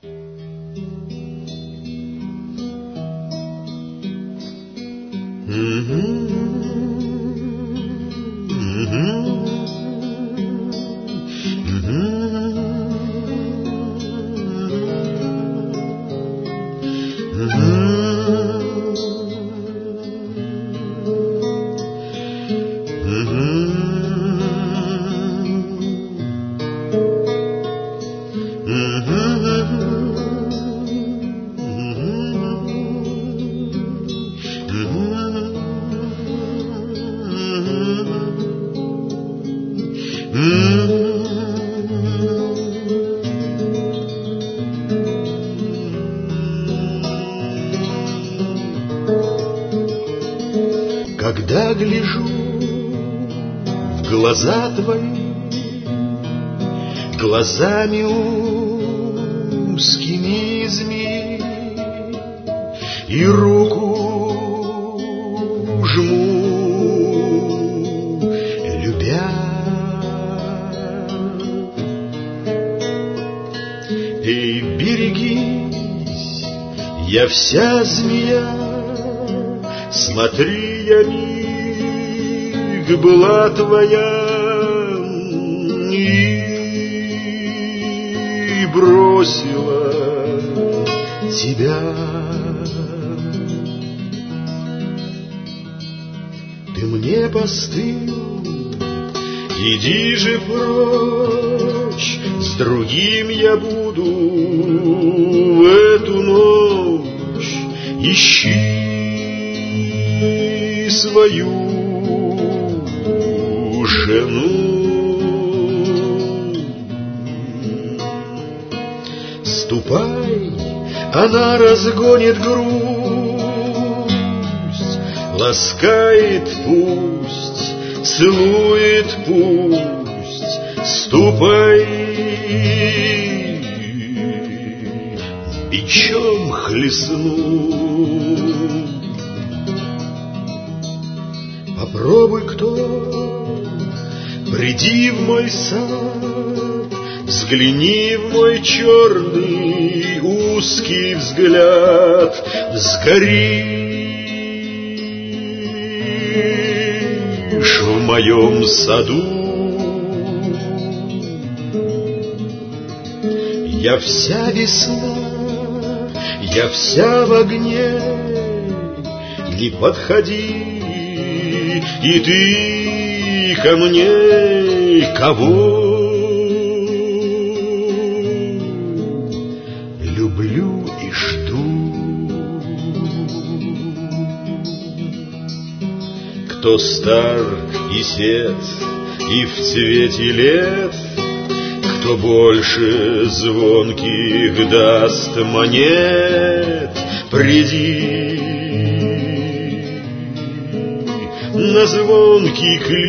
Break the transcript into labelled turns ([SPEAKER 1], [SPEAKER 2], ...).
[SPEAKER 1] Когда гляжу в глаза твои, глазами узкими змеи, и руку жму, любя. Эй, берегись, я вся змея, смотри, я миг была твоя и бросила тебя. Ты мне постыл, иди же прочь, с другим я буду в эту ночь. Ищи свою жену. Ступай, она разгонит грусть, ласкает пусть, целует пусть. Ступай, бичом хлестну. Попробуй, кто, приди в мой сад, взгляни в мой черный узкий взгляд, сгоришь в моем саду. Я вся весна, я вся в огне, не подходи и ты ко мне, кого люблю и жду. Кто стар и сед, и в цвете лет, кто больше звонких даст монет, приди на звонкий клин.